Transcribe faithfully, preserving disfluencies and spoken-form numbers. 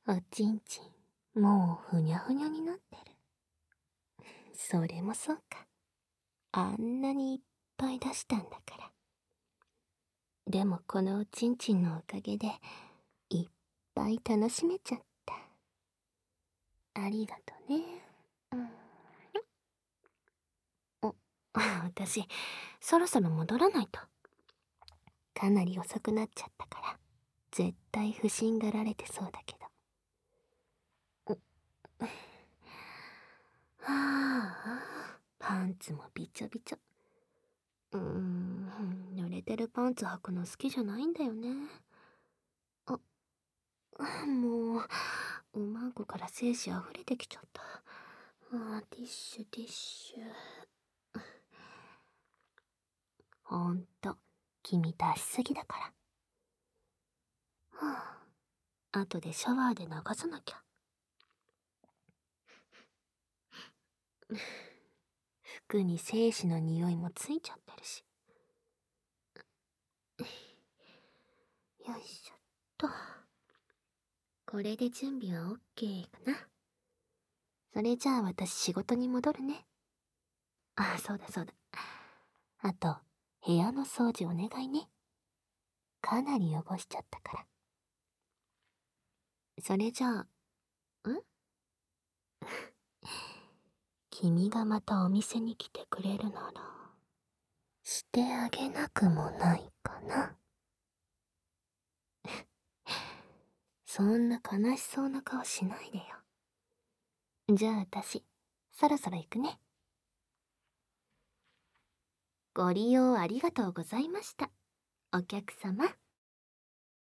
おちんちん、もうふにゃふにゃになってる。それもそうか。あんなにいっぱい出したんだから。でもこのおちんちんのおかげで、いっぱい楽しめちゃった。ありがとね。うん。お、私、そろそろ戻らないと。かなり遅くなっちゃったから、絶対不審がられてそうだけど。はあ、パンツもびちょびちょ。うーん、濡れてるパンツ履くの好きじゃないんだよね。あ、もう、おまんこから精子溢れてきちゃった。あ、ティッシュティッシュ。ほんと、君出しすぎだから。はあ、後でシャワーで流さなきゃ。服に精子の匂いもついちゃってるし。よいしょっと。これで準備はオッケーかな。それじゃあ私仕事に戻るね。あ、そうだそうだ。あと、部屋の掃除お願いね。かなり汚しちゃったから。それじゃあ、ん君がまたお店に来てくれるなら、してあげなくもないかな。そんな悲しそうな顔しないでよ。じゃあ私、そろそろ行くね。ご利用ありがとうございました。お客様。